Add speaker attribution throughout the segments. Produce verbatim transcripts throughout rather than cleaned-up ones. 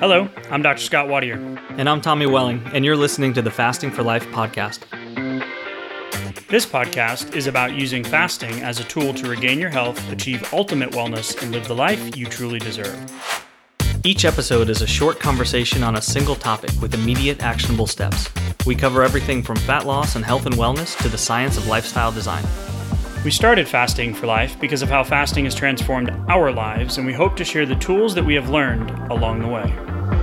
Speaker 1: Hello, I'm Doctor Scott Watier.
Speaker 2: And I'm Tommy Welling, and you're listening to the Fasting for Life podcast.
Speaker 1: This podcast is about using fasting as a tool to regain your health, achieve ultimate wellness, and live the life you truly deserve.
Speaker 2: Each episode is a short conversation on a single topic with immediate actionable steps. We cover everything from fat loss and health and wellness to the science of lifestyle design.
Speaker 1: We started Fasting for Life because of how fasting has transformed our lives, and we hope to share the tools that we have learned along the way.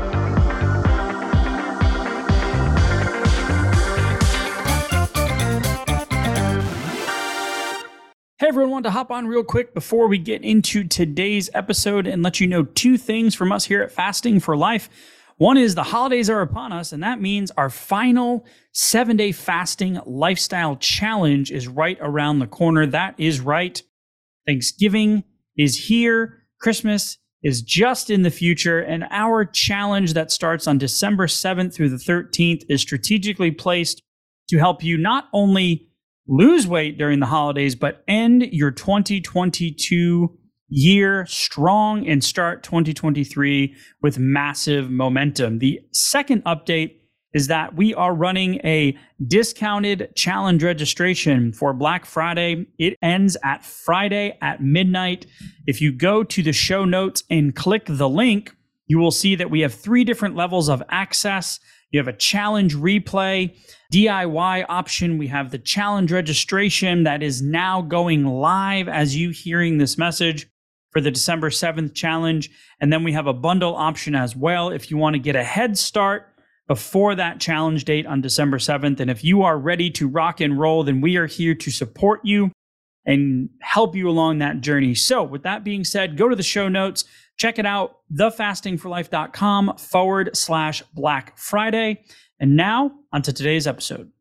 Speaker 1: Hey everyone, wanted to hop on real quick before we get into today's episode and let you know two things from us here at Fasting for Life. One is the holidays are upon us, and that means our final seven-day fasting lifestyle challenge is right around the corner. That is right. Thanksgiving is here. Christmas is just in the future, and our challenge that starts on December seventh through the thirteenth is strategically placed to help you not only lose weight during the holidays, but end your twenty twenty-two year strong and start twenty twenty-three with massive momentum. The second update is that we are running a discounted challenge registration for Black Friday. It ends at Friday at midnight. If you go to the show notes and click the link, you will see that we have three different levels of access. You have a challenge replay, D I Y option. We have the challenge registration that is now going live as you hearing this message for the December seventh challenge. And then we have a bundle option as well if you want to get a head start before that challenge date on December seventh. And if you are ready to rock and roll, then we are here to support you and help you along that journey. So with that being said, go to the show notes. Check it out, thefastingforlife.com forward slash Black Friday. And now, onto today's episode.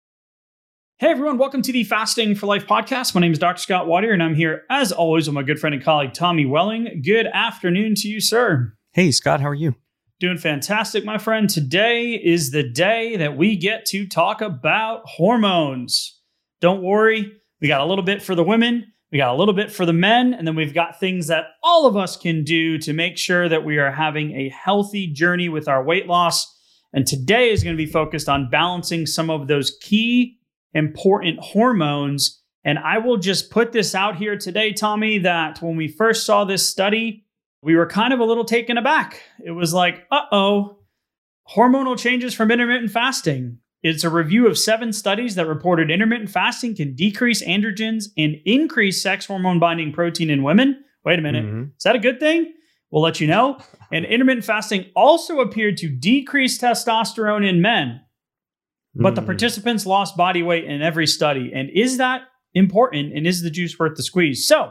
Speaker 1: Hey everyone, welcome to the Fasting for Life podcast. My name is Doctor Scott Watier, and I'm here, as always, with my good friend and colleague, Tommy Welling. Good afternoon to you, sir.
Speaker 2: Hey, Scott, how are you?
Speaker 1: Doing fantastic, my friend. Today is the day that we get to talk about hormones. Don't worry, we got a little bit for the women. We got a little bit for the men, and then we've got things that all of us can do to make sure that we are having a healthy journey with our weight loss. And today is going to be focused on balancing some of those key important hormones. And I will just put this out here today, Tommy, that when we first saw this study, we were kind of a little taken aback. It was like, uh-oh, hormonal changes from intermittent fasting. It's a review of seven studies that reported intermittent fasting can decrease androgens and increase sex hormone binding protein in women. Wait a minute. Mm-hmm. Is that a good thing? We'll let you know. And intermittent fasting also appeared to decrease testosterone in men, but mm. the participants lost body weight in every study. And is that important? And is the juice worth the squeeze? So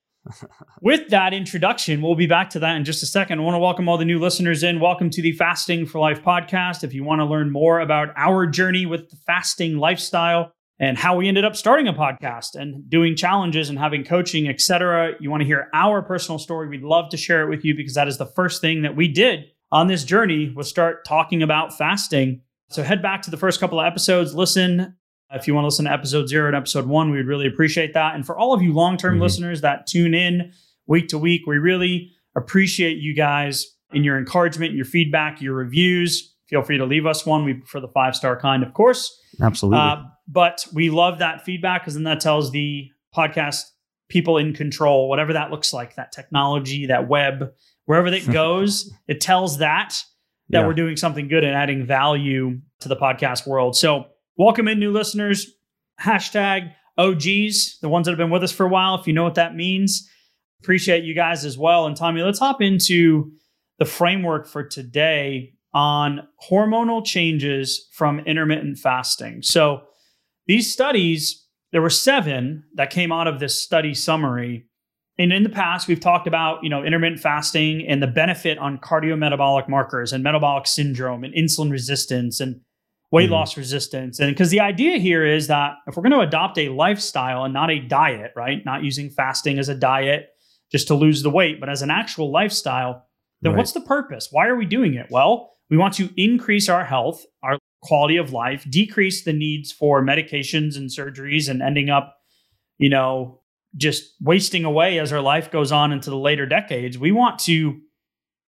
Speaker 1: with that introduction, we'll be back to that in just a second. I want to welcome all the new listeners in. Welcome to the Fasting for Life podcast. If you want to learn more about our journey with the fasting lifestyle and how we ended up starting a podcast and doing challenges and having coaching, et cetera, you want to hear our personal story, we'd love to share it with you because that is the first thing that we did on this journey was start talking about fasting. So head back to the first couple of episodes, listen. If you want to listen to episode zero and episode one, we would really appreciate that. And for all of you long-term mm-hmm. listeners that tune in week to week, we really appreciate you guys and your encouragement, your feedback, your reviews. Feel free to leave us one. We prefer the five-star kind, of course.
Speaker 2: Absolutely. Uh,
Speaker 1: but we love that feedback because then that tells the podcast people in control, whatever that looks like, that technology, that web, wherever it goes, it tells that, that yeah. we're doing something good and adding value to the podcast world. So welcome in new listeners, hashtag O Gs, the ones that have been with us for a while, if you know what that means. Appreciate you guys as well. And Tommy, let's hop into the framework for today on hormonal changes from intermittent fasting. So these studies, there were seven that came out of this study summary. And in the past, we've talked about, you know, intermittent fasting and the benefit on cardiometabolic markers and metabolic syndrome and insulin resistance and weight mm-hmm. loss resistance. And because the idea here is that if we're going to adopt a lifestyle and not a diet, right? Not using fasting as a diet just to lose the weight, but as an actual lifestyle, then right. what's the purpose? Why are we doing it? Well, we want to increase our health, our quality of life, decrease the needs for medications and surgeries and ending up, you know, just wasting away as our life goes on into the later decades. We want to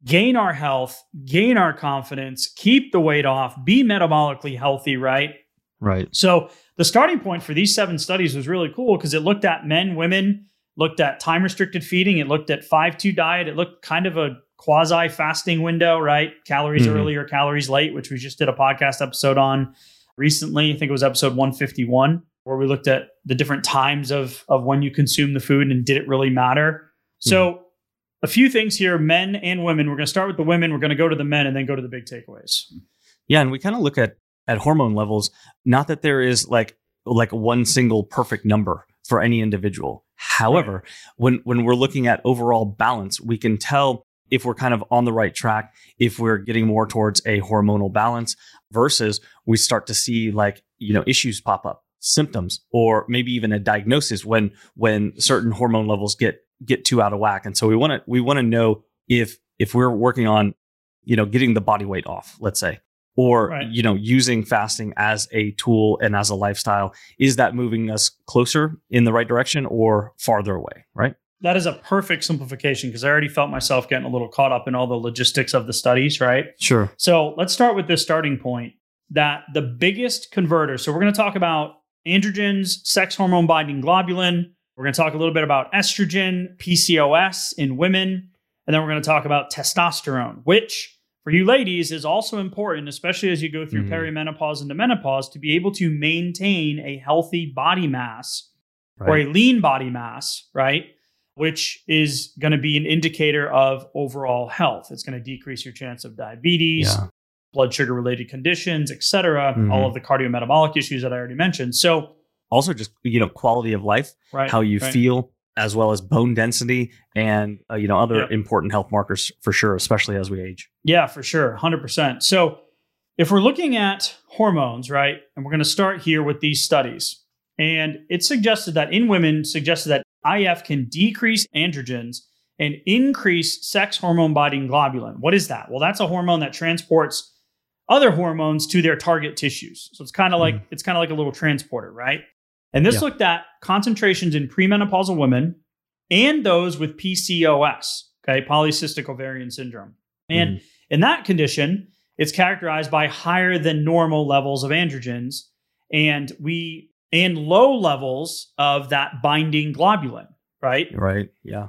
Speaker 1: gain our health, gain our confidence, keep the weight off, be metabolically healthy, right?
Speaker 2: Right.
Speaker 1: So the starting point for these seven studies was really cool because it looked at men, women, looked at time-restricted feeding, it looked at five two diet, it looked kind of a quasi-fasting window, right? Calories mm-hmm. early or calories late, which we just did a podcast episode on recently. I think it was episode one fifty-one, where we looked at the different times of, of when you consume the food and did it really matter. So mm-hmm. a few things here, men and women. We're going to start with the women. We're going to go to the men and then go to the big takeaways.
Speaker 2: Yeah, and we kind of look at at hormone levels, not that there is like like one single perfect number for any individual. However, right. when when we're looking at overall balance, we can tell if we're kind of on the right track, if we're getting more towards a hormonal balance versus we start to see like, you know, issues pop up, symptoms, or maybe even a diagnosis when when certain hormone levels get get too out of whack. And so we want to we want to know if if we're working on, you know, getting the body weight off, let's say, or, right. you know, using fasting as a tool and as a lifestyle, is that moving us closer in the right direction or farther away, right?
Speaker 1: That is a perfect simplification because I already felt myself getting a little caught up in all the logistics of the studies, right?
Speaker 2: Sure.
Speaker 1: So let's start with this starting point that the biggest converter. So we're going to talk about androgens, sex hormone binding globulin. We're going to talk a little bit about estrogen, P C O S in women. And then we're going to talk about testosterone, which for you ladies is also important, especially as you go through mm-hmm. perimenopause into menopause, to be able to maintain a healthy body mass right. or a lean body mass, right? Which is going to be an indicator of overall health. It's going to decrease your chance of diabetes, yeah. blood sugar related conditions, et cetera, mm-hmm. all of the cardiometabolic issues that I already mentioned. So
Speaker 2: also just, you know, quality of life,
Speaker 1: right,
Speaker 2: how you
Speaker 1: right.
Speaker 2: feel, as well as bone density and, uh, you know, other yeah. important health markers for sure, especially as we age.
Speaker 1: Yeah, for sure. one hundred percent. So if we're looking at hormones, right, and we're going to start here with these studies, and it suggested that in women, suggested that I F can decrease androgens and increase sex hormone binding globulin. What is that? Well, that's a hormone that transports other hormones to their target tissues. So it's kind of like, mm. it's kind of like a little transporter, right? And this yeah. looked at concentrations in premenopausal women and those with P C O S, okay, polycystic ovarian syndrome. And mm. in that condition, it's characterized by higher than normal levels of androgens and we and low levels of that binding globulin, right?
Speaker 2: Right, yeah.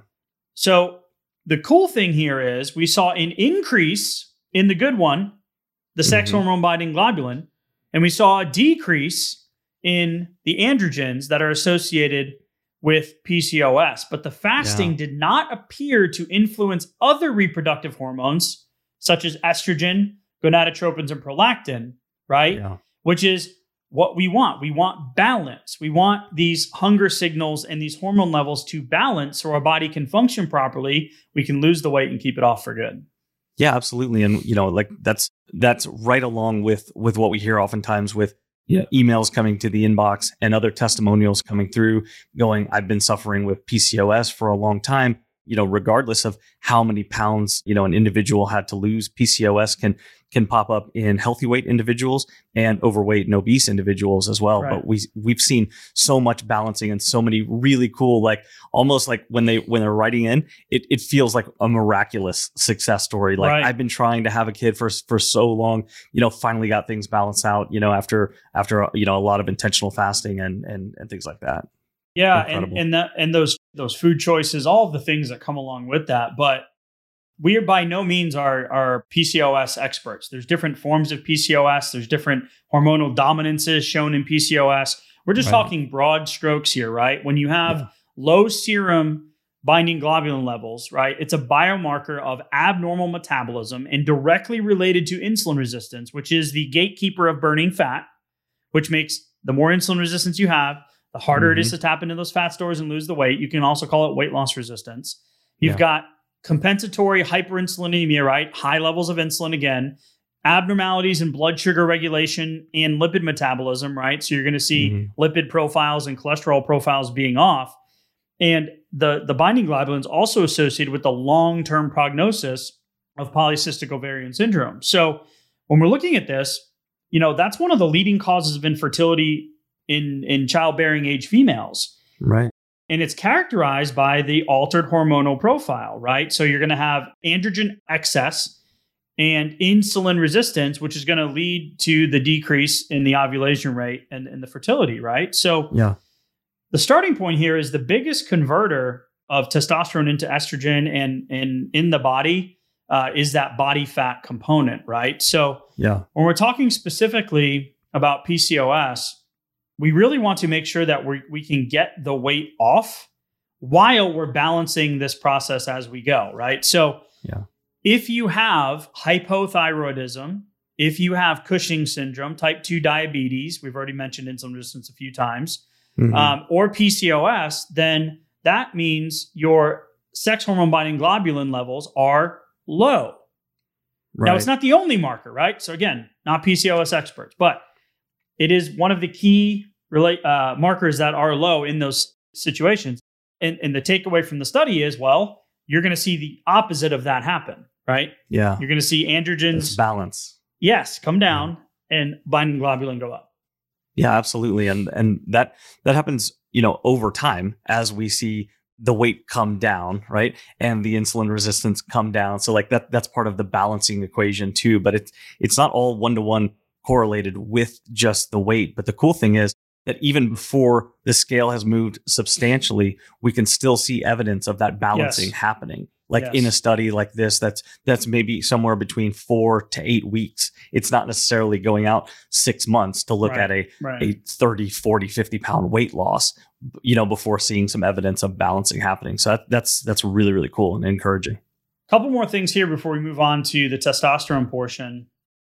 Speaker 1: So the cool thing here is we saw an increase in the good one, the sex mm-hmm. hormone binding globulin, and we saw a decrease in the androgens that are associated with P C O S. But the fasting yeah. did not appear to influence other reproductive hormones, such as estrogen, gonadotropins, and prolactin, right?
Speaker 2: Yeah.
Speaker 1: Which is what we want. We want balance. We want these hunger signals and these hormone levels to balance so our body can function properly. We can lose the weight and keep it off for good.
Speaker 2: Yeah, absolutely. And, you know, like that's that's right along with with what we hear oftentimes with yeah. emails coming to the inbox and other testimonials coming through going, I've been suffering with P C O S for a long time. You know, regardless of how many pounds, you know, an individual had to lose, P C O S can can pop up in healthy weight individuals and overweight and obese individuals as well.
Speaker 1: Right.
Speaker 2: But we we've seen so much balancing and so many really cool, like almost like when they when they're writing in, it it feels like a miraculous success story. Like
Speaker 1: right.
Speaker 2: I've been trying to have a kid for for so long, you know, finally got things balanced out, you know, after after you know a lot of intentional fasting and and and things like that.
Speaker 1: Yeah, and and that and those those food choices, all of the things that come along with that. But we are by no means are are P C O S experts. There's different forms of P C O S. There's different hormonal dominances shown in P C O S. We're just right. talking broad strokes here, right? When you have yeah. low serum binding globulin levels, right? It's a biomarker of abnormal metabolism and directly related to insulin resistance, which is the gatekeeper of burning fat, which makes the more insulin resistance you have, the harder mm-hmm. it is to tap into those fat stores and lose the weight. You can also call it weight loss resistance. You've yeah. got compensatory hyperinsulinemia, right? High levels of insulin again, abnormalities in blood sugar regulation and lipid metabolism, right? So you're going to see mm-hmm. lipid profiles and cholesterol profiles being off. And the, the binding globulin is also associated with the long-term prognosis of polycystic ovarian syndrome. So when we're looking at this, you know, that's one of the leading causes of infertility in in childbearing age females.
Speaker 2: Right.
Speaker 1: And it's characterized by the altered hormonal profile, right? So you're going to have androgen excess and insulin resistance, which is going to lead to the decrease in the ovulation rate and, and the fertility, right? So
Speaker 2: yeah.
Speaker 1: the starting point here is the biggest converter of testosterone into estrogen and, and in the body uh, is that body fat component, right? So
Speaker 2: yeah.
Speaker 1: when we're talking specifically about P C O S, we really want to make sure that we we can get the weight off while we're balancing this process as we go, right? So
Speaker 2: yeah.
Speaker 1: if you have hypothyroidism, if you have Cushing's syndrome, type two diabetes, we've already mentioned insulin resistance a few times, mm-hmm. um, or P C O S, then that means your sex hormone binding globulin levels are low. Right. Now, it's not the only marker, right? So again, not P C O S experts, but it is one of the key relate, uh, markers that are low in those situations. And, and the takeaway from the study is, well, you're going to see the opposite of that happen, right?
Speaker 2: Yeah.
Speaker 1: You're going to see androgens.
Speaker 2: It's balance.
Speaker 1: Yes, come down yeah. and binding globulin go up.
Speaker 2: Yeah, absolutely. And and that that happens, you know, over time as we see the weight come down, right? And the insulin resistance come down. So like that that's part of the balancing equation too. But it's it's not all one-to-one correlated with just the weight. But the cool thing is that even before the scale has moved substantially, we can still see evidence of that balancing yes. happening. Like yes. in a study like this, that's that's maybe somewhere between four to eight weeks. It's not necessarily going out six months to look
Speaker 1: right.
Speaker 2: at a,
Speaker 1: right.
Speaker 2: a thirty, forty, fifty pound weight loss, you know, before seeing some evidence of balancing happening. So that, that's that's really, really cool and encouraging.
Speaker 1: A couple more things here before we move on to the testosterone portion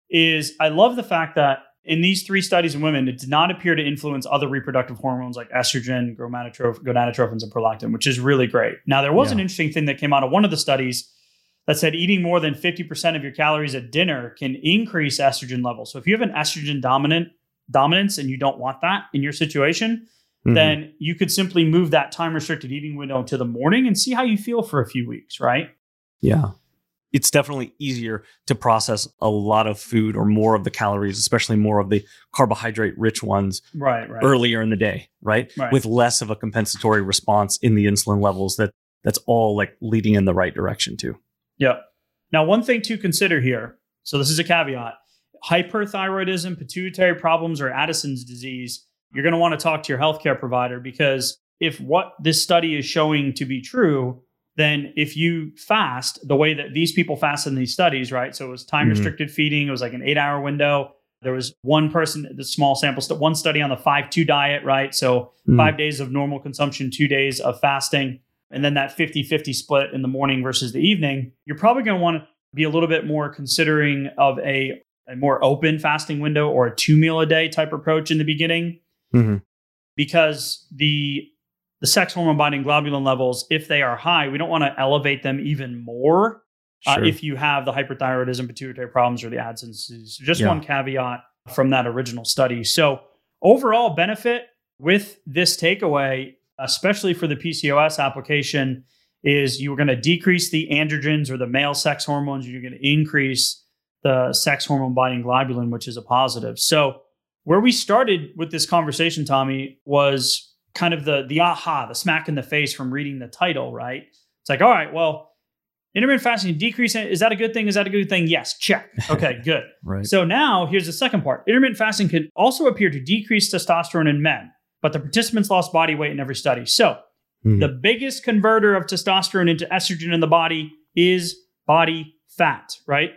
Speaker 1: is I love the fact that in these three studies in women, it did not appear to influence other reproductive hormones like estrogen, gonadotroph- gonadotropins, and prolactin, which is really great. Now, there was yeah. an interesting thing that came out of one of the studies that said eating more than fifty percent of your calories at dinner can increase estrogen levels. So if you have an estrogen dominant dominance and you don't want that in your situation, mm-hmm. then you could simply move that time-restricted eating window to the morning and see how you feel for a few weeks, right?
Speaker 2: Yeah. It's definitely easier to process a lot of food or more of the calories, especially more of the carbohydrate rich ones
Speaker 1: right, right.
Speaker 2: earlier in the day, right?
Speaker 1: right?
Speaker 2: With less of a compensatory response in the insulin levels that that's all like leading in the right direction too.
Speaker 1: Yeah. Now, one thing to consider here. So this is a caveat. Hyperthyroidism, pituitary problems, or Addison's disease, you're going to want to talk to your healthcare provider, because if what this study is showing to be true, then if you fast the way that these people fast in these studies, right? So it was time restricted mm-hmm. feeding. It was like an eight hour window. There was one person, the small sample, st- one study on the five two diet, right? So mm-hmm. five days of normal consumption, two days of fasting, and then that fifty-fifty split in the morning versus the evening. You're probably going to want to be a little bit more considering of a, a more open fasting window or a two meal a day type approach in the beginning,
Speaker 2: mm-hmm.
Speaker 1: because the The sex hormone binding globulin levels, if they are high, we don't want to elevate them even more uh,
Speaker 2: sure.
Speaker 1: if you have the hyperthyroidism, pituitary problems, or the Addison's disease. So just
Speaker 2: yeah.
Speaker 1: one caveat from that original study. So overall benefit with this takeaway, especially for the P C O S application, is you're going to decrease the androgens or the male sex hormones. You're going to increase the sex hormone binding globulin, which is a positive. So where we started with this conversation, Tommy, was kind of the the aha, the smack in the face from reading the title, right? It's like, all right, well, intermittent fasting decrease, is that a good thing? Is that a good thing? Yes, check. Okay, good.
Speaker 2: Right.
Speaker 1: So now here's the second part. Intermittent fasting can also appear to decrease testosterone in men, but the participants lost body weight in every study. So mm-hmm. the biggest converter of testosterone into estrogen in the body is body fat, right?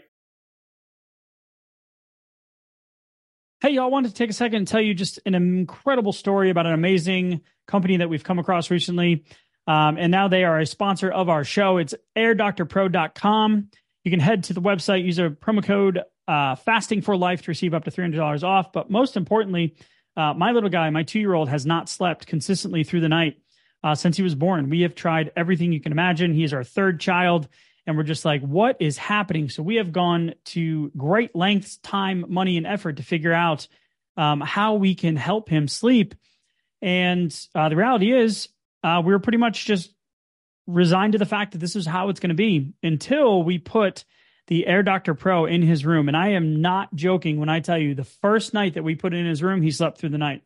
Speaker 1: Hey, y'all, I wanted to take a second and tell you just an incredible story about an amazing company that we've come across recently. Um, and now they are a sponsor of our show. It's air doctor pro dot com. You can head to the website, use a promo code uh, fasting for life to receive up to three hundred dollars off. But most importantly, uh, my little guy, my two-year-old, has not slept consistently through the night uh, since he was born. We have tried everything you can imagine. He is our third child. And we're just like, what is happening? So we have gone to great lengths, time, money, and effort to figure out um, how we can help him sleep. And uh, the reality is uh, we were pretty much just resigned to the fact that this is how it's going to be until we put the Air Doctor Pro in his room. And I am not joking when I tell you the first night that we put it in his room, he slept through the night.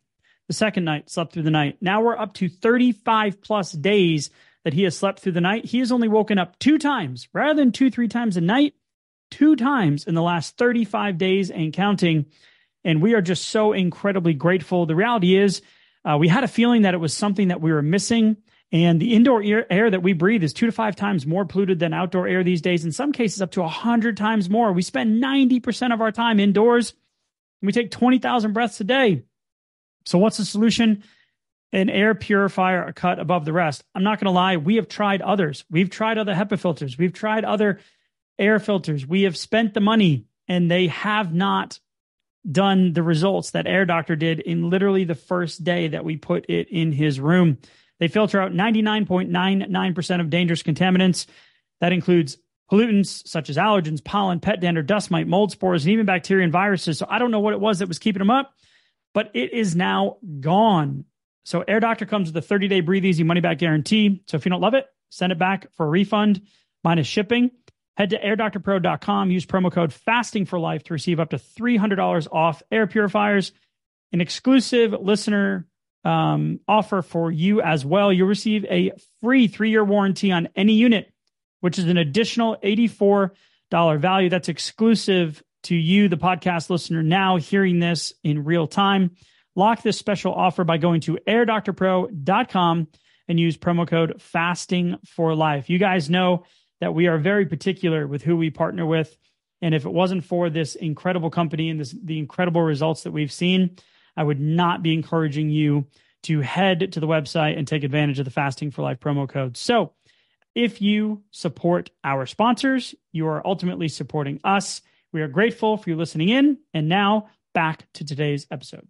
Speaker 1: The second night, slept through the night. Now we're up to thirty-five plus days that he has slept through the night. He has only woken up two times, rather than two, three times a night, two times in the last thirty-five days and counting. And we are just so incredibly grateful. The reality is, uh, we had a feeling that it was something that we were missing. And the indoor air, air that we breathe is two to five times more polluted than outdoor air these days. In some cases, up to one hundred times more. We spend ninety percent of our time indoors. And we take twenty thousand breaths a day. So what's the solution? An air purifier, a cut above the rest. I'm not going to lie. We have tried others. We've tried other HEPA filters. We've tried other air filters. We have spent the money, and they have not done the results that Air Doctor did in literally the first day that we put it in his room. They filter out ninety-nine point nine nine percent of dangerous contaminants. That includes pollutants such as allergens, pollen, pet dander, dust mite, mold spores, and even bacteria and viruses. So I don't know what it was that was keeping them up, but it is now gone. So Air Doctor comes with a thirty-day breathe easy money back guarantee. So if you don't love it, send it back for a refund minus shipping. Head to air doctor pro dot com. Use promo code fasting for life to receive up to three hundred dollars off air purifiers. An exclusive listener um, offer for you as well. You'll receive a free three-year warranty on any unit, which is an additional eighty-four dollars value. That's exclusive to you, the podcast listener, now hearing this in real time. Lock this special offer by going to air doctor pro dot com and use promo code fasting for life. You guys know that we are very particular with who we partner with. And if it wasn't for this incredible company and this, the incredible results that we've seen, I would not be encouraging you to head to the website and take advantage of the Fasting for Life promo code. So if you support our sponsors, you are ultimately supporting us. We are grateful for you listening in. And now back to today's episode.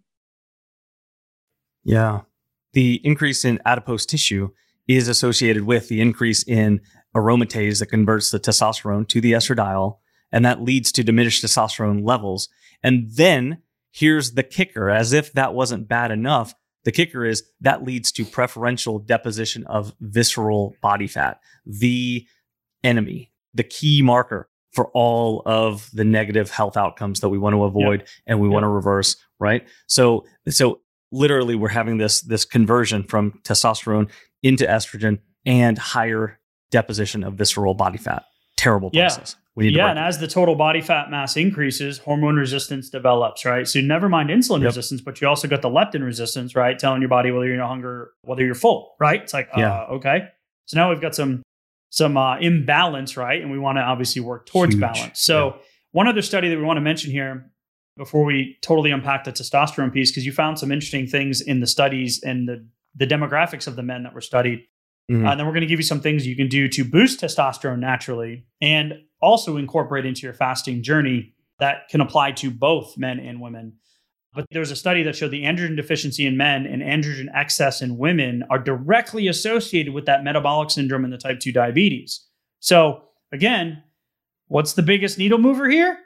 Speaker 2: Yeah. The increase in adipose tissue is associated with the increase in aromatase that converts the testosterone to the estradiol, and that leads to diminished testosterone levels. And then here's the kicker, as if that wasn't bad enough. The kicker is that leads to preferential deposition of visceral body fat, the enemy, the key marker for all of the negative health outcomes that we want to avoid yep. and we yep. want to reverse, right? So, so literally we're having this, this conversion from testosterone into estrogen and higher deposition of visceral body fat. Terrible process.
Speaker 1: Yeah.
Speaker 2: We need
Speaker 1: yeah,
Speaker 2: to
Speaker 1: and as the total body fat mass increases, hormone resistance develops, right? So never mind insulin yep. resistance, but you also got the leptin resistance, right? Telling your body whether you're in hunger, whether you're full, right? It's like, yeah. uh, okay. So now we've got some some uh, imbalance, right? And we want to obviously work towards Huge. balance. So yeah. one other study that we want to mention here before we totally unpack the testosterone piece, because you found some interesting things in the studies and the, the demographics of the men that were studied. Mm-hmm. Uh, and then we're going to give you some things you can do to boost testosterone naturally and also incorporate into your fasting journey that can apply to both men and women. But there's a study that showed the androgen deficiency in men and androgen excess in women are directly associated with that metabolic syndrome and the type two diabetes. So again, what's the biggest needle mover here?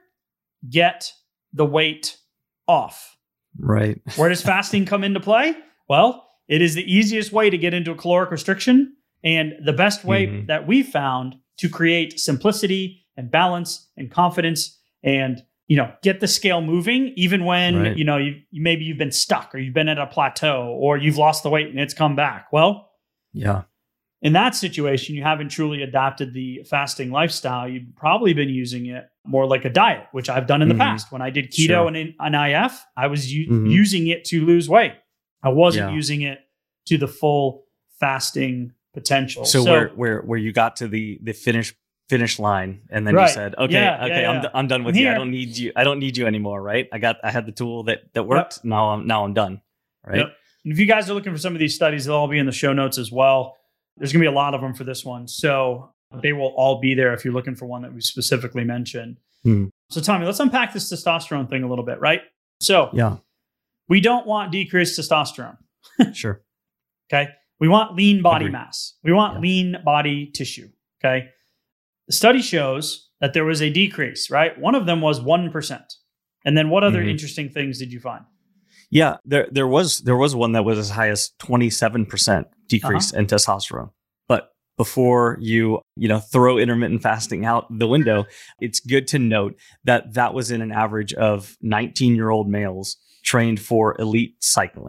Speaker 1: Get the weight off.
Speaker 2: Right.
Speaker 1: Where does fasting come into play? Well, it is the easiest way to get into a caloric restriction and the best way mm-hmm. that we've found to create simplicity and balance and confidence and, you know, get the scale moving even when, right. you know, you, you maybe you've been stuck or you've been at a plateau or you've lost the weight and it's come back. Well,
Speaker 2: yeah.
Speaker 1: In that situation, you haven't truly adopted the fasting lifestyle. You've probably been using it more like a diet, which I've done in mm-hmm. the past. When I did keto sure. and in, an I F, I was u- mm-hmm. using it to lose weight. I wasn't yeah. using it to the full fasting potential.
Speaker 2: So, so where, where where you got to the the finish finish line, and then right. you said, "Okay, yeah, okay, yeah, I'm yeah. I'm done with I'm you. Here. I don't need you. I don't need you anymore." Right? I got I had the tool that that worked. Yep. Now I'm now I'm done. Right?
Speaker 1: Yep. And if you guys are looking for some of these studies, they'll all be in the show notes as well. There's going to be a lot of them for this one, so they will all be there if you're looking for one that we specifically mentioned. Hmm. So, Tommy, let's unpack this testosterone thing a little bit, right? So,
Speaker 2: yeah.
Speaker 1: We don't want decreased testosterone.
Speaker 2: Sure.
Speaker 1: Okay. We want lean body
Speaker 2: Agreed.
Speaker 1: mass. We want
Speaker 2: yeah.
Speaker 1: lean body tissue. Okay. The study shows that there was a decrease, right? One of them was one percent. And then what other mm-hmm. interesting things did you find?
Speaker 2: Yeah, there there was there was one that was as high as twenty-seven percent decrease uh-huh. in testosterone. But before you, you know, throw intermittent fasting out the window, it's good to note that that was in an average of nineteen-year-old males trained for elite cycling.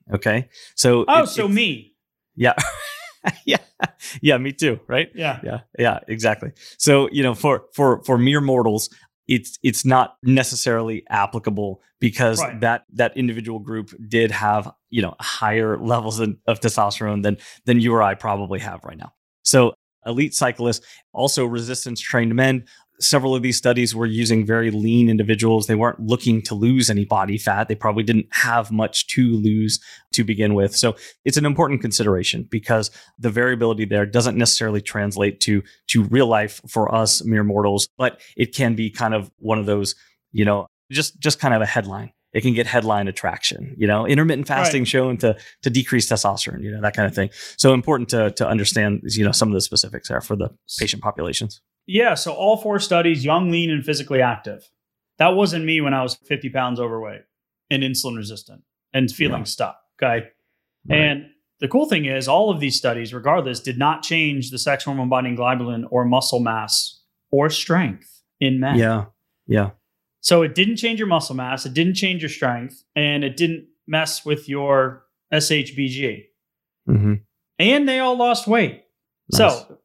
Speaker 2: Okay. So,
Speaker 1: Oh,
Speaker 2: it-
Speaker 1: so
Speaker 2: it's-
Speaker 1: me.
Speaker 2: yeah. yeah. Yeah. Me too. Right.
Speaker 1: Yeah.
Speaker 2: Yeah. Yeah. Exactly. So, you know, for, for, for mere mortals, it's, it's not necessarily applicable because
Speaker 1: Right.
Speaker 2: that, that individual group did have, you know, higher levels of, of testosterone than, than you or I probably have right now. So elite cyclists, also resistance trained men. Several of these studies were using very lean individuals. They weren't looking to lose any body fat. They probably didn't have much to lose to begin with. So it's an important consideration because the variability there doesn't necessarily translate to, to real life for us mere mortals, but it can be kind of one of those, you know, just, just kind of a headline. It can get headline attraction, you know, intermittent fasting
Speaker 1: Right.
Speaker 2: shown to, to decrease testosterone, you know, that kind of thing. So important to, to understand, you know, some of the specifics there for the patient populations.
Speaker 1: Yeah. So all four studies, young, lean, and physically active. That wasn't me when I was fifty pounds overweight and insulin resistant and feeling
Speaker 2: Yeah.
Speaker 1: stuck. Okay.
Speaker 2: Right.
Speaker 1: And the cool thing is all of these studies, regardless, did not change the sex hormone binding globulin or muscle mass or strength in men.
Speaker 2: Yeah. Yeah.
Speaker 1: So it didn't change your muscle mass, it didn't change your strength, and it didn't mess with your S H B G.
Speaker 2: Mm-hmm.
Speaker 1: And they all lost weight.
Speaker 2: Nice.
Speaker 1: So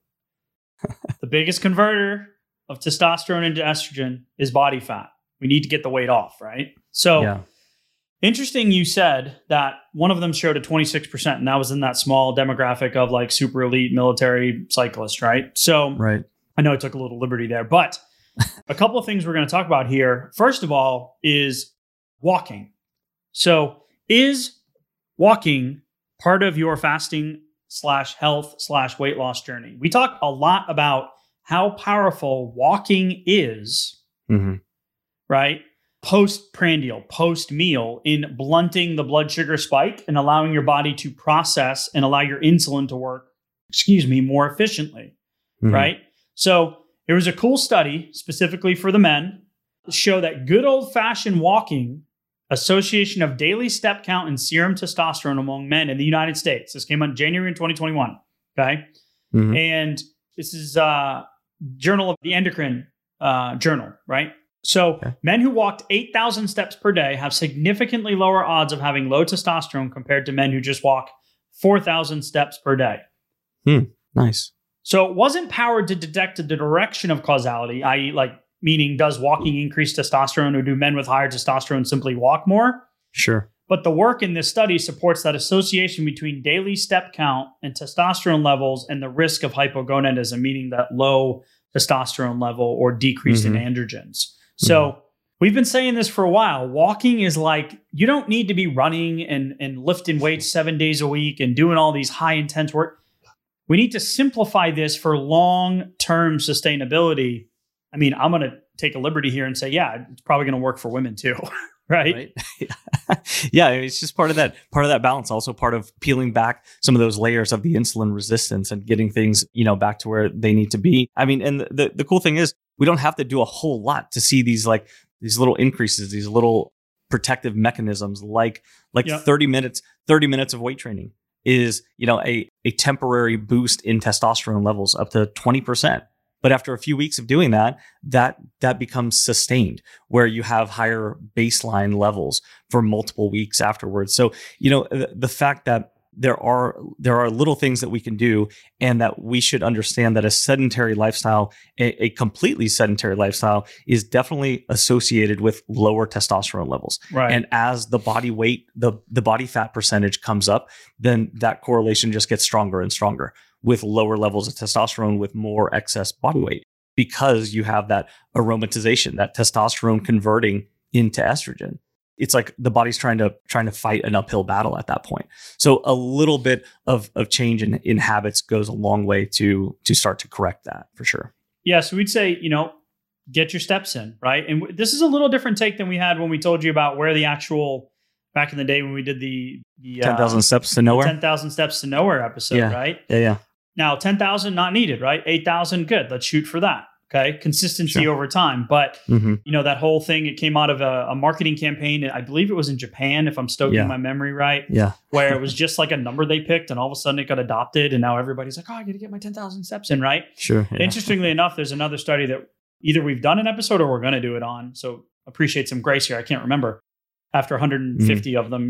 Speaker 1: the biggest converter of testosterone into estrogen is body fat. We need to get the weight off, right? So
Speaker 2: Yeah.
Speaker 1: interesting you said that one of them showed a twenty-six percent, and that was in that small demographic of like super elite military cyclists, right? So
Speaker 2: Right.
Speaker 1: I know I took a little liberty there, but a couple of things we're going to talk about here. First of all is walking. So is walking part of your fasting slash health slash weight loss journey? We talk a lot about how powerful walking is,
Speaker 2: Mm-hmm.
Speaker 1: right? Post-prandial, post-meal in blunting the blood sugar spike and allowing your body to process and allow your insulin to work, excuse me, more efficiently,
Speaker 2: Mm-hmm.
Speaker 1: right? So there was a cool study specifically for the men to show that good old-fashioned walking, association of daily step count and serum testosterone among men in the United States. This came out in January in twenty twenty-one, okay?
Speaker 2: Mhm.
Speaker 1: And this is uh Journal of the Endocrine uh, Journal, right? So
Speaker 2: Okay.
Speaker 1: men who walked eight thousand steps per day have significantly lower odds of having low testosterone compared to men who just walk four thousand steps per day.
Speaker 2: Nice.
Speaker 1: So it wasn't powered to detect the direction of causality, that is like meaning does walking increase testosterone or do men with higher testosterone simply walk more?
Speaker 2: Sure.
Speaker 1: But the work in this study supports that association between daily step count and testosterone levels and the risk of hypogonadism, meaning that low testosterone level or decrease in androgens. So we've been saying this for a while. Walking is like, you don't need to be running and, and lifting weights seven days a week and doing all these high intense work. We need to simplify this for long-term sustainability. I mean, I'm going to take a liberty here and say, yeah, it's probably going to work for women too, right?
Speaker 2: Right. Yeah, it's just part of that part of that balance. Also part of peeling back some of those layers of the insulin resistance and getting things, you know, back to where they need to be. I mean, and the the cool thing is we don't have to do a whole lot to see these like these little increases, these little protective mechanisms like like
Speaker 1: Yeah.
Speaker 2: thirty minutes, thirty minutes of weight training is, you know, a a temporary boost in testosterone levels up to twenty percent. But after a few weeks of doing that, that that becomes sustained, where you have higher baseline levels for multiple weeks afterwards. So, you know, the, the fact that there are there are little things that we can do, and that we should understand that a sedentary lifestyle, a, a completely sedentary lifestyle, is definitely associated with lower testosterone levels.
Speaker 1: Right.
Speaker 2: And as the body weight, the the body fat percentage comes up, then that correlation just gets stronger and stronger, with lower levels of testosterone, with more excess body weight, because you have that aromatization, that testosterone converting into estrogen. It's like the body's trying to trying to fight an uphill battle at that point. So a little bit of, of change in, in habits goes a long way to to start to correct that, for sure.
Speaker 1: Yeah, so we'd say, you know, get your steps in, right? And w- this is a little different take than we had when we told you about where the actual, back in the day when we did the, the
Speaker 2: ten thousand steps to nowhere.
Speaker 1: ten thousand steps to nowhere episode,
Speaker 2: Yeah.
Speaker 1: right?
Speaker 2: Yeah, yeah.
Speaker 1: Now, ten thousand not needed, right? eight thousand, good. Let's shoot for that. Okay. Consistency
Speaker 2: Sure.
Speaker 1: over time. But,
Speaker 2: Mm-hmm.
Speaker 1: you know, that whole thing, it came out of a, a marketing campaign. I believe it was in Japan, if I'm stoking
Speaker 2: Yeah.
Speaker 1: my memory right,
Speaker 2: Yeah.
Speaker 1: where it was just like a number they picked and all of a sudden it got adopted. And now everybody's like, oh, I got to get my ten thousand steps in, right?
Speaker 2: Sure. Yeah.
Speaker 1: Interestingly enough, there's another study that either we've done an episode or we're going to do it on. So appreciate some grace here. I can't remember. After one hundred fifty
Speaker 2: Mm-hmm.
Speaker 1: of them,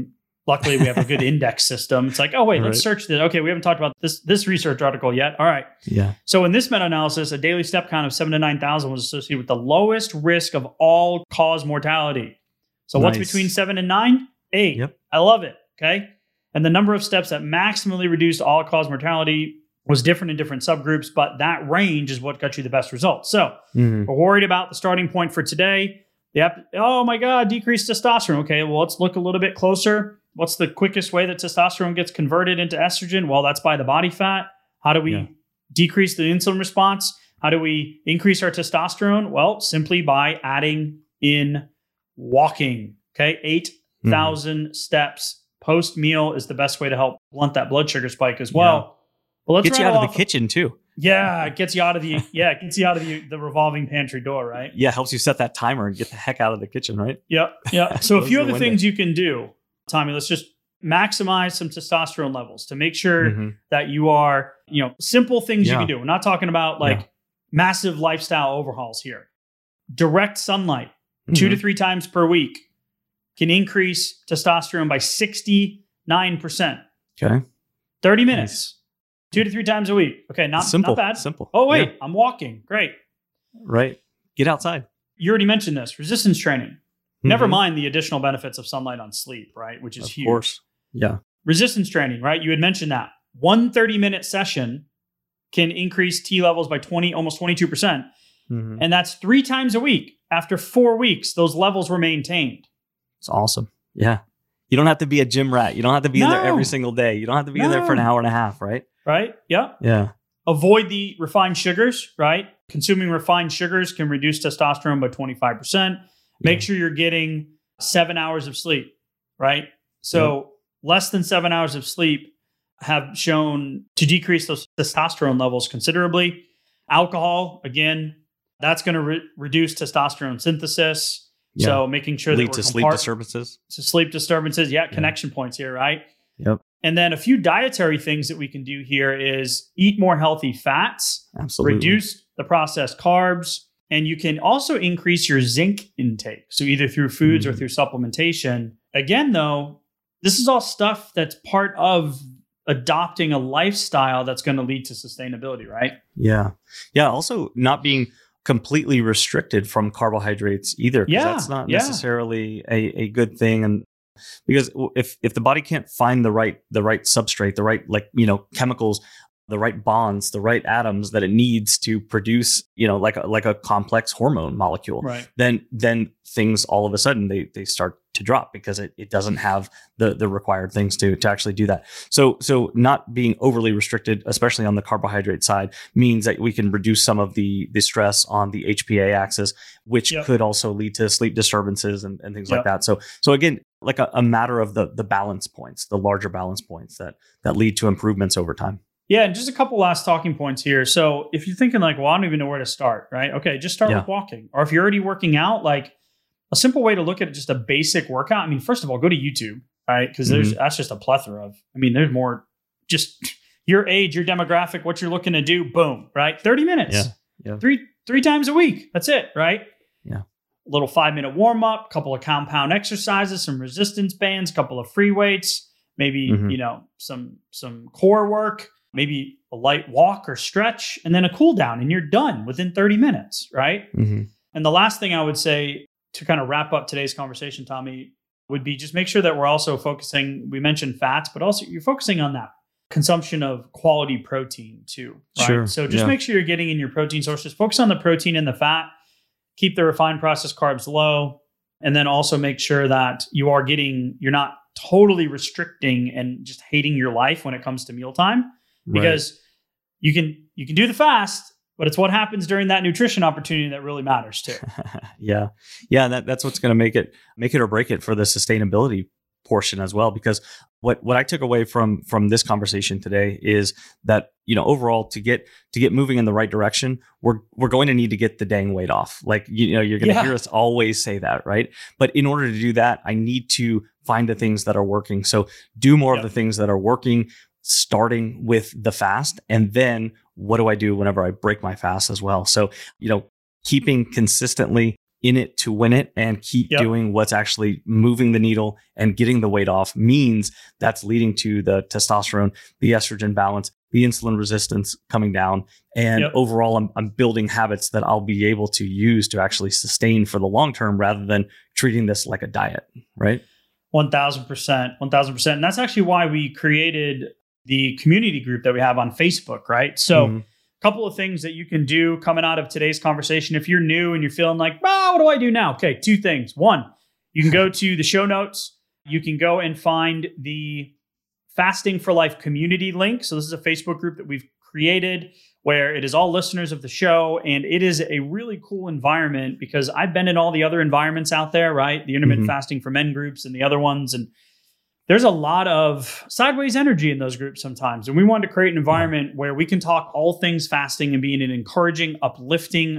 Speaker 1: Luckily, we have a good index system. It's like, oh, wait, let's
Speaker 2: Right.
Speaker 1: search this. Okay, we haven't talked about this this research article yet. All right.
Speaker 2: Yeah.
Speaker 1: So in this meta-analysis, a daily step count of seven to nine thousand was associated with the lowest risk of all-cause mortality. So what's
Speaker 2: Nice.
Speaker 1: between seven and nine? Eight.
Speaker 2: Yep.
Speaker 1: I love it. Okay. And the number of steps that maximally reduced all-cause mortality was different in different subgroups, but that range is what got you the best results. So
Speaker 2: Mhm.
Speaker 1: we're worried about the starting point for today. The ap- oh my God, decreased testosterone. Okay, well, let's look a little bit closer. What's the quickest way that testosterone gets converted into estrogen? Well, that's by the body fat. How do we
Speaker 2: Yeah.
Speaker 1: decrease the insulin response? How do we increase our testosterone? Well, simply by adding in walking. Okay, eight thousand steps post meal is the best way to help blunt that blood sugar spike as well. Well, let's
Speaker 2: Get you
Speaker 1: rattle
Speaker 2: out of
Speaker 1: off-
Speaker 2: the kitchen too.
Speaker 1: Yeah, it gets you out of the yeah, it gets you out of the, the revolving pantry door, right?
Speaker 2: Yeah, helps you set that timer and get the heck out of the kitchen, right?
Speaker 1: Yep, yep. So a
Speaker 2: Close
Speaker 1: few
Speaker 2: the
Speaker 1: other
Speaker 2: window.
Speaker 1: things you can do, Tommy. Let's just maximize some testosterone levels to make sure
Speaker 2: Mhm.
Speaker 1: that you are, you know, simple things you
Speaker 2: Yeah.
Speaker 1: can do. We're not talking about like
Speaker 2: Yeah.
Speaker 1: massive lifestyle overhauls here. Direct sunlight, two to
Speaker 2: Mhm.
Speaker 1: three times per week, can increase testosterone by sixty-nine percent.
Speaker 2: Okay.
Speaker 1: thirty minutes, two to three times a week. Okay, not,
Speaker 2: Simple.
Speaker 1: not bad.
Speaker 2: Simple.
Speaker 1: Oh, wait,
Speaker 2: Yeah.
Speaker 1: I'm walking. Great.
Speaker 2: Right. Get outside.
Speaker 1: You already mentioned this resistance training. Never
Speaker 2: Mhm.
Speaker 1: mind the additional benefits of sunlight on sleep, right? Which is
Speaker 2: Of
Speaker 1: huge.
Speaker 2: course. Yeah.
Speaker 1: Resistance training, right? You had mentioned that. One thirty minute session can increase T levels by twenty, almost twenty-two percent.
Speaker 2: Mhm.
Speaker 1: And that's three times a week. After four weeks, those levels were maintained.
Speaker 2: It's awesome. Yeah. You don't have to be a gym rat. You don't have to be in there
Speaker 1: No.
Speaker 2: every single day. You don't have to be in there for an
Speaker 1: No.
Speaker 2: hour and a half, right?
Speaker 1: Right? Yep.
Speaker 2: Yeah.
Speaker 1: Avoid the refined sugars, right? Consuming refined sugars can reduce testosterone by twenty-five percent. Make
Speaker 2: Yeah.
Speaker 1: sure you're getting seven hours of sleep, right? So less than seven hours of sleep have shown to decrease those testosterone levels considerably. Alcohol, again, that's going to re- reduce testosterone synthesis.
Speaker 2: Yeah.
Speaker 1: So making sure that
Speaker 2: Lead
Speaker 1: we're
Speaker 2: to sleep
Speaker 1: compart-
Speaker 2: disturbances.
Speaker 1: to sleep disturbances. Yeah, connection points here, right?
Speaker 2: Yep.
Speaker 1: And then a few dietary things that we can do here is eat more healthy fats,
Speaker 2: Absolutely.
Speaker 1: reduce the processed carbs, and you can also increase your zinc intake. So either through foods or
Speaker 2: Mm.
Speaker 1: through supplementation. Again, though, this is all stuff that's part of adopting a lifestyle that's going to lead to sustainability, right?
Speaker 2: Yeah. Yeah. Also, not being completely restricted from carbohydrates either. 'Cause
Speaker 1: Yeah,
Speaker 2: That's not
Speaker 1: yeah.
Speaker 2: necessarily a, a good thing. And because if if the body can't find the right the right substrate, the right like, you know, chemicals, the right bonds, the right atoms that it needs to produce, you know, like a, like a complex hormone molecule,
Speaker 1: Right.
Speaker 2: then then things all of a sudden they they start to drop because it, it doesn't have the the required things to to actually do that. So so not being overly restricted, especially on the carbohydrate side, means that we can reduce some of the the stress on the H P A axis, which
Speaker 1: Yep.
Speaker 2: could also lead to sleep disturbances and, and things
Speaker 1: Yep.
Speaker 2: like that. So so again, like a, a matter of the the balance points, the larger balance points that that lead to improvements over time.
Speaker 1: Yeah, and just a couple last talking points here. So if you're thinking like, well, I don't even know where to start, right? Okay, just start
Speaker 2: Yeah.
Speaker 1: with walking. Or if you're already working out, like a simple way to look at just a basic workout. I mean, first of all, go to YouTube, right? Because there's
Speaker 2: Mm-hmm.
Speaker 1: that's just a plethora of. I mean, there's more. Just your age, your demographic, what you're looking to do. Boom, right? Thirty minutes.
Speaker 2: Yeah, yeah.
Speaker 1: Three three times a week. That's it, right?
Speaker 2: Yeah.
Speaker 1: A little five minute warm up, couple of compound exercises, some resistance bands, couple of free weights, maybe
Speaker 2: Mhm.
Speaker 1: you know some some core work. Maybe a light walk or stretch, and then a cool down, and you're done within thirty minutes, right?
Speaker 2: Mm-hmm.
Speaker 1: And the last thing I would say to kind of wrap up today's conversation, Tommy, would be just make sure that we're also focusing, we mentioned fats, but also you're focusing on that consumption of quality protein too. Right?
Speaker 2: Sure,
Speaker 1: So just
Speaker 2: yeah.
Speaker 1: make sure you're getting in your protein sources. Focus on the protein and the fat. Keep the refined processed carbs low. And then also make sure that you are getting, you're not totally restricting and just hating your life when it comes to mealtime. Because you can you can do the fast, but it's what happens during that nutrition opportunity that really matters too.
Speaker 2: yeah, yeah, that, that's what's going to make it make it or break it for the sustainability portion as well. Because what what I took away from from this conversation today is that, you know, overall to get to get moving in the right direction, we're we're going to need to get the dang weight off. Like, you know, you're going to
Speaker 1: Yeah.
Speaker 2: hear us always say that, right? But in order to do that, I need to find the things that are working. So do more
Speaker 1: Yep.
Speaker 2: of the things that are working, starting with the fast, and then what do I do whenever I break my fast as well? So, you know, keeping consistently in it to win it and keep
Speaker 1: Yep.
Speaker 2: doing what's actually moving the needle and getting the weight off means that's leading to the testosterone, the estrogen balance, the insulin resistance coming down. And
Speaker 1: Yep.
Speaker 2: overall, I'm, I'm building habits that I'll be able to use to actually sustain for the long term rather than treating this like a diet, right?
Speaker 1: one thousand percent, one thousand percent. And that's actually why we created the community group that we have on Facebook, right? So
Speaker 2: Mhm.
Speaker 1: a couple of things that you can do coming out of today's conversation. If you're new and you're feeling like, ah, what do I do now? Okay, two things. One, you can go to the show notes. You can go and find the Fasting for Life community link. So this is a Facebook group that we've created where it is all listeners of the show. And it is a really cool environment because I've been in all the other environments out there, right? The intermittent
Speaker 2: Mhm.
Speaker 1: fasting for men groups and the other ones. And there's a lot of sideways energy in those groups sometimes. And we wanted to create an environment yeah. where we can talk all things fasting and be in an encouraging, uplifting,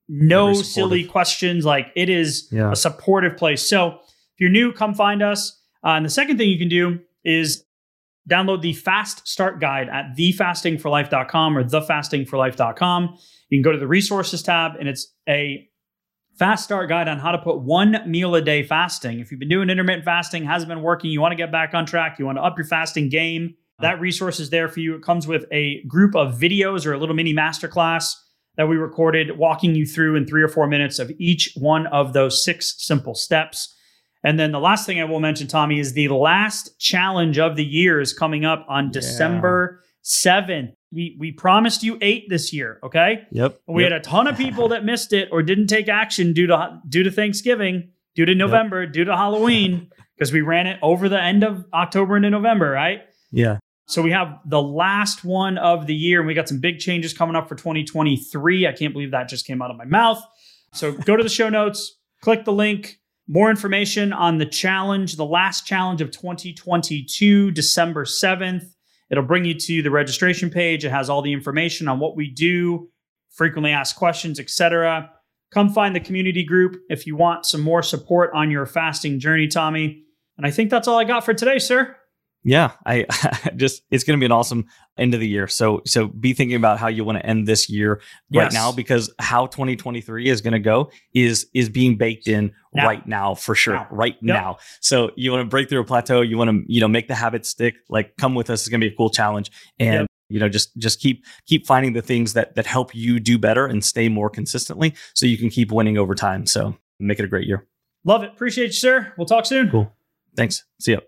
Speaker 1: no silly questions. Like it is yeah. a supportive place. So if you're new, come find us. Uh, and the second thing you can do is download the Fast Start Guide at the fasting for life dot com or the fasting for life dot com. You can go to the resources tab and it's a fast start guide on how to put one meal a day fasting. If you've been doing intermittent fasting, hasn't been working, you want to get back on track, you want to up your fasting game, that resource is there for you. It comes with a group of videos or a little mini masterclass that we recorded walking you through in three or four minutes of each one of those six simple steps. And then the last thing I will mention, Tommy, is the last challenge of the year is coming up on yeah. December seventh. We we promised you eight this year, okay?
Speaker 2: Yep.
Speaker 1: We
Speaker 2: yep.
Speaker 1: had a ton of people that missed it or didn't take action due to due to Thanksgiving, due to November, yep. due to Halloween, because we ran it over the end of October into November, right?
Speaker 2: Yeah.
Speaker 1: So we have the last one of the year, and we got some big changes coming up for twenty twenty-three. I can't believe that just came out of my mouth. So go to the show notes, click the link. More information on the challenge, the last challenge of twenty twenty-two, December seventh. It'll bring you to the registration page. It has all the information on what we do, frequently asked questions, et cetera. Come find the community group if you want some more support on your fasting journey, Tommy. And I think that's all I got for today, sir.
Speaker 2: Yeah, I just, it's going to be an awesome end of the year. So, so be thinking about how you want to end this year right
Speaker 1: Yes.
Speaker 2: now, because how twenty twenty-three is going to go is, is being baked in
Speaker 1: Now.
Speaker 2: right now for sure.
Speaker 1: Now.
Speaker 2: Right
Speaker 1: Yep.
Speaker 2: now. So you want to break through a plateau. You want to, you know, make the habit stick, like come with us. It's going to be a cool challenge. And,
Speaker 1: Yep.
Speaker 2: you know, just, just keep, keep finding the things that, that help you do better and stay more consistently so you can keep winning over time. So make it a great year.
Speaker 1: Love it. Appreciate you, sir. We'll talk soon.
Speaker 2: Cool. Thanks. See ya.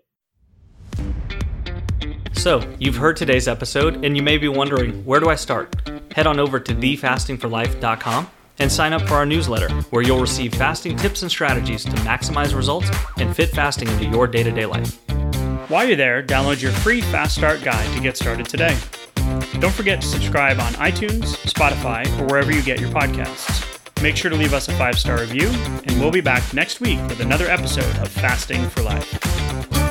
Speaker 2: So, you've heard today's episode, and you may be wondering, where do I start? Head on over to the fasting for life dot com and sign up for our newsletter, where you'll receive fasting tips and strategies to maximize results and fit fasting into your day-to-day life.
Speaker 1: While you're there, download your free Fast Start Guide to get started today. Don't forget to subscribe on iTunes, Spotify, or wherever you get your podcasts. Make sure to leave us a five-star review, and we'll be back next week with another episode of Fasting for Life.